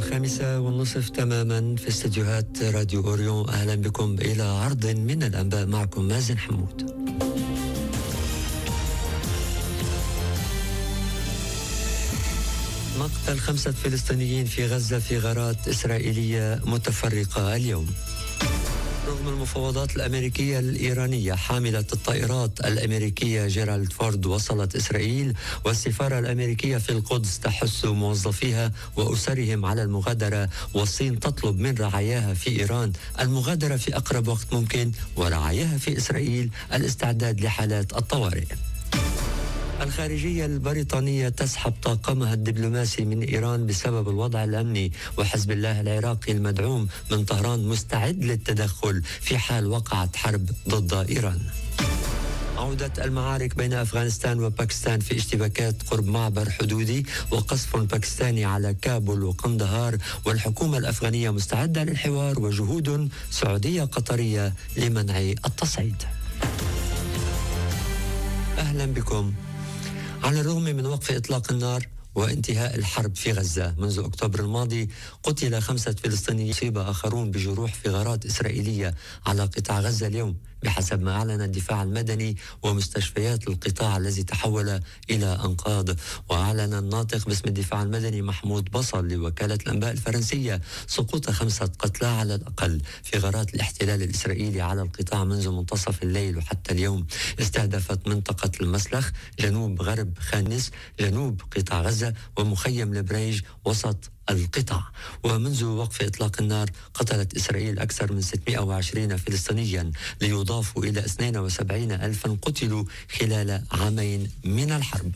5:30 تماما في استديوهات راديو أوريون. أهلا بكم إلى عرض من الأنباء، معكم مازن حمود. مقتل 5 فلسطينيين في غزة في غارات إسرائيلية متفرقة اليوم. رغم المفاوضات الأمريكية الإيرانية، حاملة الطائرات الأمريكية جيرالد فورد وصلت إسرائيل، والسفارة الأمريكية في القدس تحث موظفيها وأسرهم على المغادرة، والصين تطلب من رعاياها في إيران المغادرة في أقرب وقت ممكن، ورعاياها في إسرائيل الاستعداد لحالات الطوارئ. الخارجية البريطانية تسحب طاقمها الدبلوماسي من إيران بسبب الوضع الأمني، وحزب الله العراقي المدعوم من طهران مستعد للتدخل في حال وقعت حرب ضد إيران. عودة المعارك بين أفغانستان وباكستان في اشتباكات قرب معبر حدودي، وقصف باكستاني على كابول وقندهار، والحكومة الأفغانية مستعدة للحوار، وجهود سعودية قطرية لمنع التصعيد. أهلا بكم. على الرغم من وقف إطلاق النار وانتهاء الحرب في غزة منذ أكتوبر الماضي، قتل 5 فلسطينيين، يصيب آخرون بجروح في غارات إسرائيلية على قطاع غزة اليوم، بحسب ما أعلن الدفاع المدني ومستشفيات القطاع الذي تحول إلى أنقاض. وأعلن الناطق باسم الدفاع المدني محمود بصل لوكالة الأنباء الفرنسية سقوط 5 قتلى على الأقل في غارات الاحتلال الإسرائيلي على القطاع منذ منتصف الليل وحتى اليوم. استهدفت منطقة المسلخ جنوب غرب خانس جنوب قطاع غزة ومخيم البريج وسط القطاع. ومنذ وقف إطلاق النار قتلت إسرائيل أكثر من 620 فلسطينيا، ليضافوا إلى 72 ألفا قتلوا خلال عامين من الحرب.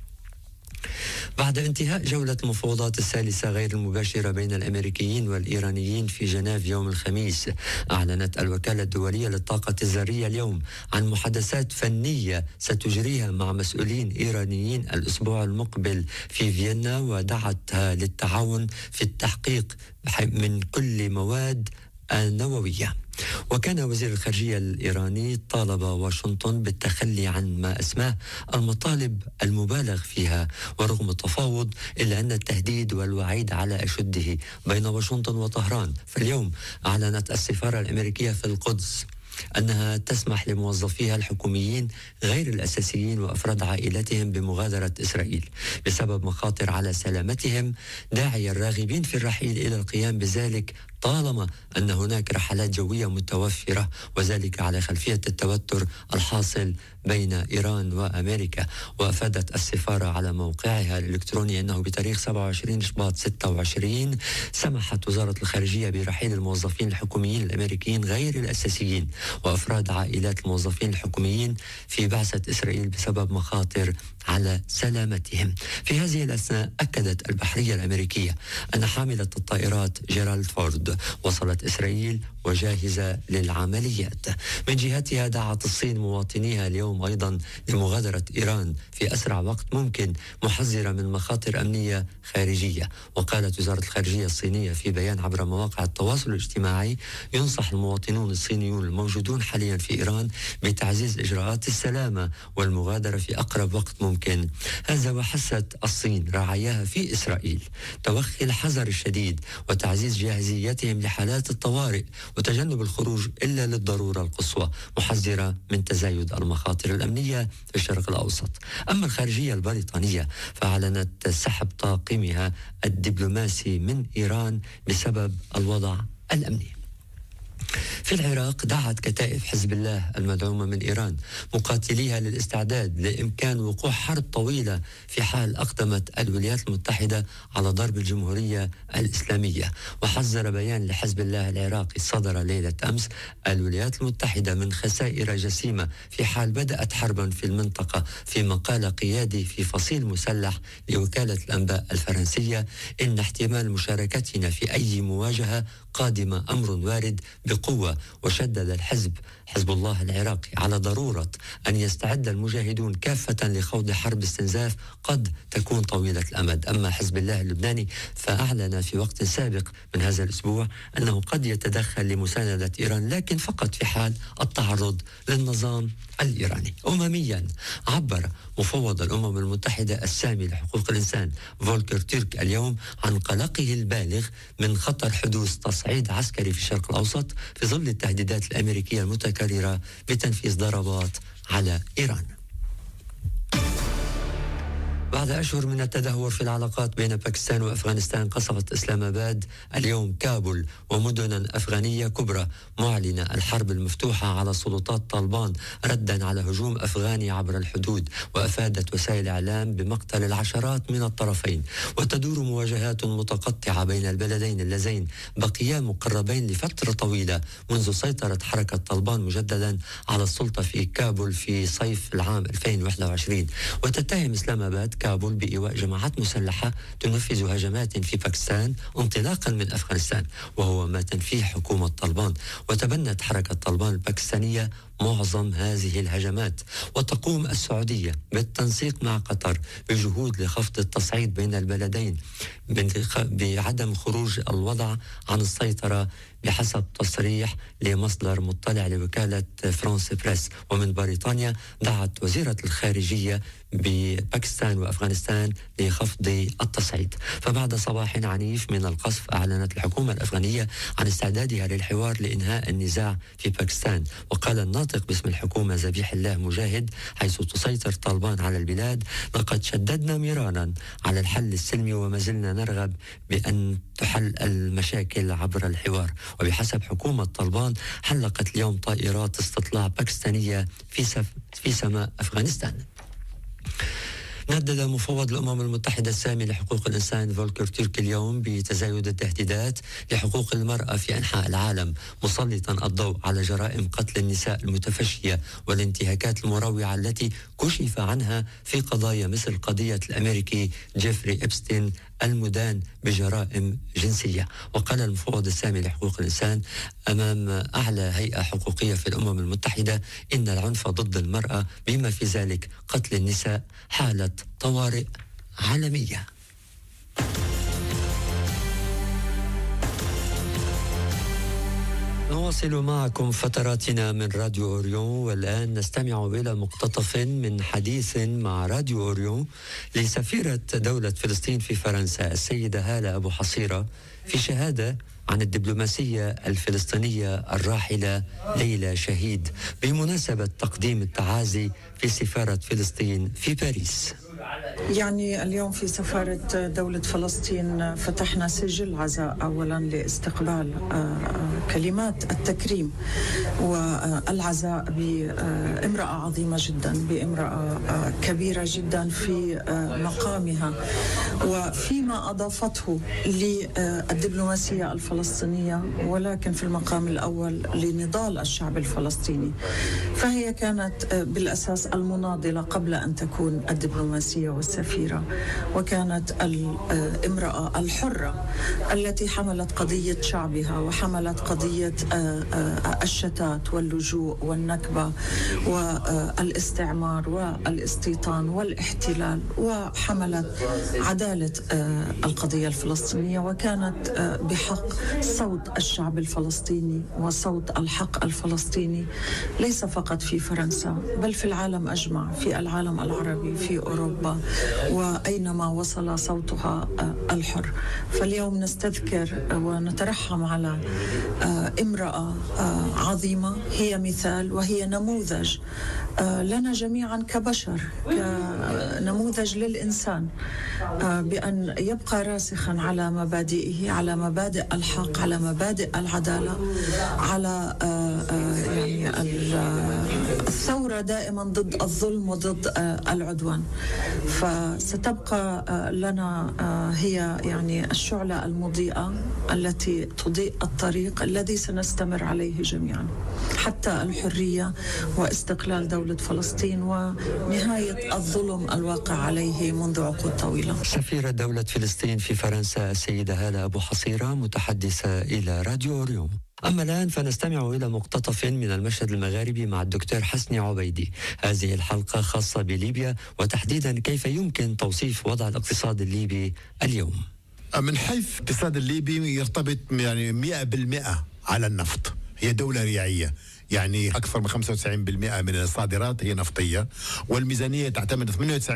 بعد انتهاء جولة المفاوضات الثالثة غير المباشرة بين الأمريكيين والإيرانيين في جنيف يوم الخميس، أعلنت الوكالة الدولية للطاقة الذرية اليوم عن محادثات فنية ستجريها مع مسؤولين إيرانيين الأسبوع المقبل في فيينا، ودعتها للتعاون في التحقيق من كل مواد النووية. وكان وزير الخارجية الإيراني طالب واشنطن بالتخلي عن ما اسماه المطالب المبالغ فيها، ورغم التفاوض إلا أن التهديد والوعيد على أشده بين واشنطن وطهران. فاليوم أعلنت السفارة الأمريكية في القدس أنها تسمح لموظفيها الحكوميين غير الأساسيين وأفراد عائلتهم بمغادرة إسرائيل بسبب مخاطر على سلامتهم، داعيا الراغبين في الرحيل إلى القيام بذلك طالما أن هناك رحلات جوية متوفرة، وذلك على خلفية التوتر الحاصل بين إيران وأمريكا. وأفادت السفارة على موقعها الإلكتروني أنه بتاريخ 27 شباط 26 سمحت وزارة الخارجية برحيل الموظفين الحكوميين الأمريكيين غير الأساسيين وأفراد عائلات الموظفين الحكوميين في بعثة إسرائيل بسبب مخاطر على سلامتهم. في هذه الأثناء أكدت البحرية الأمريكية أن حاملة الطائرات جيرالد فورد وصلت إسرائيل وجاهزة للعمليات. من جهتها دعت الصين مواطنيها اليوم أيضا لمغادرة إيران في أسرع وقت ممكن، محذرة من مخاطر أمنية خارجية. وقالت وزارة الخارجية الصينية في بيان عبر مواقع التواصل الاجتماعي: ينصح المواطنون الصينيون الموجودون حاليا في إيران بتعزيز إجراءات السلامة والمغادرة في أقرب وقت ممكن. هذا وحثت الصين رعاياها في إسرائيل توخي الحذر الشديد وتعزيز جاهزيتهم لحالات الطوارئ وتجنب الخروج إلا للضرورة القصوى، محذرة من تزايد المخاطر الأمنية في الشرق الأوسط. أما الخارجية البريطانية فأعلنت سحب طاقمها الدبلوماسي من إيران بسبب الوضع الأمني. في العراق دعت كتائب حزب الله المدعومة من إيران مقاتليها للاستعداد لإمكان وقوع حرب طويلة في حال أقدمت الولايات المتحدة على ضرب الجمهورية الإسلامية. وحذر بيان لحزب الله العراقي صدر ليلة أمس الولايات المتحدة من خسائر جسيمة في حال بدأت حربا في المنطقة، فيما قال قيادي في فصيل مسلح لوكالة الأنباء الفرنسية: إن احتمال مشاركتنا في أي مواجهة قادمة أمر وارد بقوة. وشدد الحزب حزب الله العراقي على ضرورة أن يستعد المجاهدون كافة لخوض حرب استنزاف قد تكون طويلة الأمد. أما حزب الله اللبناني فأعلن في وقت سابق من هذا الأسبوع أنه قد يتدخل لمساندة إيران، لكن فقط في حال التعرض للنظام الإيراني. أمميا، عبر مفوض الأمم المتحدة السامي لحقوق الإنسان فولكر تيرك اليوم عن قلقه البالغ من خطر حدوث تصعيد عسكري في الشرق الأوسط في ظل التهديدات الأمريكية المتكررة بتنفيذ ضربات على إيران. بعد أشهر من التدهور في العلاقات بين باكستان وأفغانستان، قصفت إسلام آباد اليوم كابول ومدنا أفغانية كبرى، معلنة الحرب المفتوحة على سلطات طالبان ردا على هجوم أفغاني عبر الحدود. وأفادت وسائل الإعلام بمقتل العشرات من الطرفين. وتدور مواجهات متقطعة بين البلدين اللذين بقيا مقربين لفترة طويلة منذ سيطرة حركة طالبان مجددا على السلطة في كابول في صيف العام 2021. وتتهم إسلام آباد كابول بإيواء جماعات مسلحة تنفذ هجمات في باكستان انطلاقا من أفغانستان، وهو ما تنفيه حكومة طالبان. وتبنت حركة طالبان الباكستانية معظم هذه الهجمات. وتقوم السعودية بالتنسيق مع قطر بجهود لخفض التصعيد بين البلدين بعدم خروج الوضع عن السيطرة بحسب تصريح لمصدر مطلع لوكالة فرانس بريس. ومن بريطانيا دعت وزيرة الخارجية بباكستان وأفغانستان لخفض التصعيد. فبعد صباح عنيف من القصف، أعلنت الحكومة الأفغانية عن استعدادها للحوار لإنهاء النزاع في باكستان. وقال الناطق باسم الحكومة ذبيح الله مجاهد: حيث تسيطر طالبان على البلاد، لقد شددنا مرارا على الحل السلمي وما زلنا نرغب بأن تحل المشاكل عبر الحوار. وبحسب حكومة طالبان، حلقت اليوم طائرات استطلاع باكستانية في سماء أفغانستان. ندد مفوض الأمم المتحدة السامي لحقوق الإنسان فولكر تيرك اليوم بتزايد التهديدات لحقوق المرأة في أنحاء العالم، مسلطا الضوء على جرائم قتل النساء المتفشية والانتهاكات المروعة التي كشف عنها في قضايا مثل قضية الأمريكي جيفري إبستين المدان بجرائم جنسية. وقال المفوض السامي لحقوق الإنسان أمام أعلى هيئة حقوقية في الأمم المتحدة إن العنف ضد المرأة بما في ذلك قتل النساء حالة طوارئ عالمية. نواصل معكم فتراتنا من راديو أوريون، والآن نستمع إلى مقتطف من حديث مع راديو أوريون لسفيرة دولة فلسطين في فرنسا السيدة هالة أبو حصيرة في شهادة عن الدبلوماسية الفلسطينية الراحلة ليلى شهيد بمناسبة تقديم التعازي في سفارة فلسطين في باريس. يعني اليوم في سفارة دولة فلسطين فتحنا سجل عزاء أولا لاستقبال كلمات التكريم والعزاء بامرأة عظيمة جدا، بامرأة كبيرة جدا في مقامها وفيما أضافته للدبلوماسية الفلسطينية، ولكن في المقام الأول لنضال الشعب الفلسطيني. فهي كانت بالأساس المناضلة قبل أن تكون الدبلوماسية والسفيرة، وكانت الامرأة الحرة التي حملت قضية شعبها وحملت قضية الشتات واللجوء والنكبة والاستعمار والاستيطان والاحتلال، وحملت عدالة القضية الفلسطينية، وكانت بحق صوت الشعب الفلسطيني وصوت الحق الفلسطيني، ليس فقط في فرنسا بل في العالم أجمع، في العالم العربي، في أوروبا، وأينما وصل صوتها الحر. فاليوم نستذكر ونترحم على امرأة عظيمة، هي مثال وهي نموذج لنا جميعا كبشر، كنموذج للإنسان، بأن يبقى راسخا على مبادئه، على مبادئ الحق، على مبادئ العدالة، على يعني الثورة دائما ضد الظلم وضد العدوان. فستبقى لنا هي يعني الشعلة المضيئة التي تضيء الطريق الذي سنستمر عليه جميعا حتى الحرية واستقلال دولة فلسطين ونهاية الظلم الواقع عليه منذ عقود طويلة. سفيرة دولة فلسطين في فرنسا السيدة هالة أبو حصيرة، متحدثة إلى راديو أوريون. أما الآن فنستمع إلى مقتطف من المشهد المغاربي مع الدكتور حسني عبيدي. هذه الحلقة خاصة بليبيا، وتحديدا كيف يمكن توصيف وضع الاقتصاد الليبي اليوم. من حيث الاقتصاد الليبي يرتبط يعني 100% على النفط. هي دولة ريعية، يعني أكثر من 95% من الصادرات هي نفطية، والميزانية تعتمد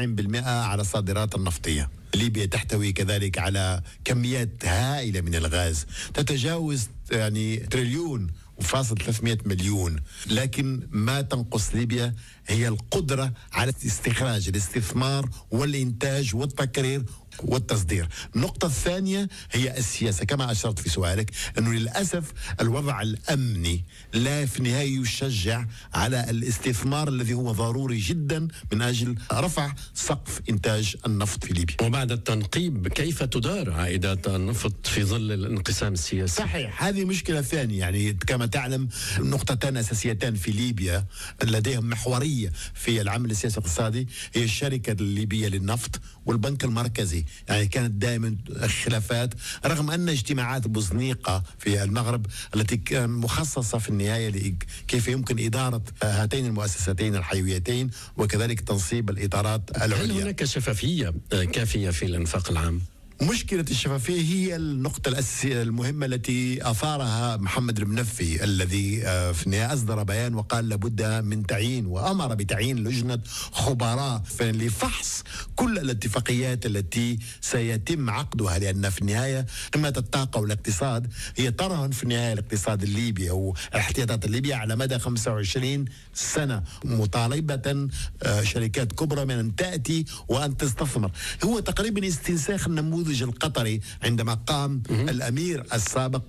98% على الصادرات النفطية. ليبيا تحتوي كذلك على كميات هائلة من الغاز تتجاوز يعني تريليون وفاصل 300 مليون، لكن ما تنقص ليبيا هي القدرة على استخراج الاستثمار والإنتاج والتكرير والتصدير. النقطة الثانية هي السياسة، كما أشرت في سؤالك أنه للأسف الوضع الأمني لا في النهاية يشجع على الاستثمار الذي هو ضروري جدا من أجل رفع سقف إنتاج النفط في ليبيا. وبعد التنقيب كيف تدار عائدات النفط في ظل الانقسام السياسي؟ صحيح، هذه مشكلة ثانية. يعني كما تعلم نقطتان أساسيتان في ليبيا لديهم محورية في العمل السياسي الاقتصادي، هي الشركة الليبية للنفط والبنك المركزي. يعني كانت دائما خلافات، رغم أن اجتماعات بوزنيقة في المغرب التي كانت مخصصة في النهاية كيف يمكن إدارة هاتين المؤسستين الحيويتين وكذلك تنصيب الإدارات العليا. هل هناك شفافية كافية في الإنفاق العام؟ مشكلة الشفافية هي النقطة الأساسية المهمة التي أثارها محمد المنفي، الذي في النهاية أصدر بيان وقال لابد من تعيين، وأمر بتعيين لجنة خبراء لفحص كل الاتفاقيات التي سيتم عقدها، لأن في النهاية قمة الطاقة والاقتصاد هي ترهن في النهاية الاقتصاد الليبي أو الاحتياطات الليبية على مدى 25 سنة، مطالبة شركات كبرى من أن تأتي وأن تستثمر. هو تقريبا استنساخ النموذج القطري عندما قام الأمير السابق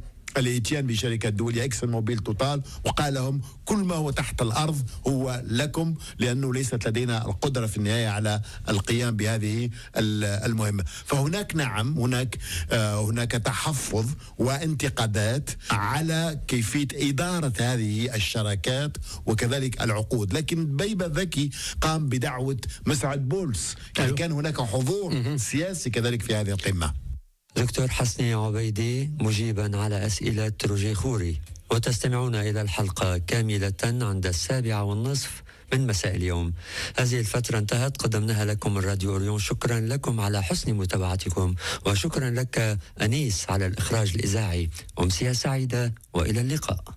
الاتيان بشركة دولية اكسون موبيل توتال وقال لهم كل ما هو تحت الأرض هو لكم، لأنه ليست لدينا القدرة في النهاية على القيام بهذه المهمة. فهناك نعم هناك تحفظ وانتقادات على كيفية إدارة هذه الشراكات وكذلك العقود، لكن بيبة ذكي قام بدعوة مسعد بولس، يعني كان هناك حضور سياسي كذلك في هذه القمة. دكتور حسني عبيدي مجيبا على أسئلة روجي خوري، وتستمعون إلى الحلقة كاملة عند 7:30 من مساء اليوم. هذه الفترة انتهت، قدمناها لكم من راديو أوريون. شكرا لكم على حسن متابعتكم، وشكرا لك أنيس على الإخراج الإذاعي. أمسية سعيدة وإلى اللقاء.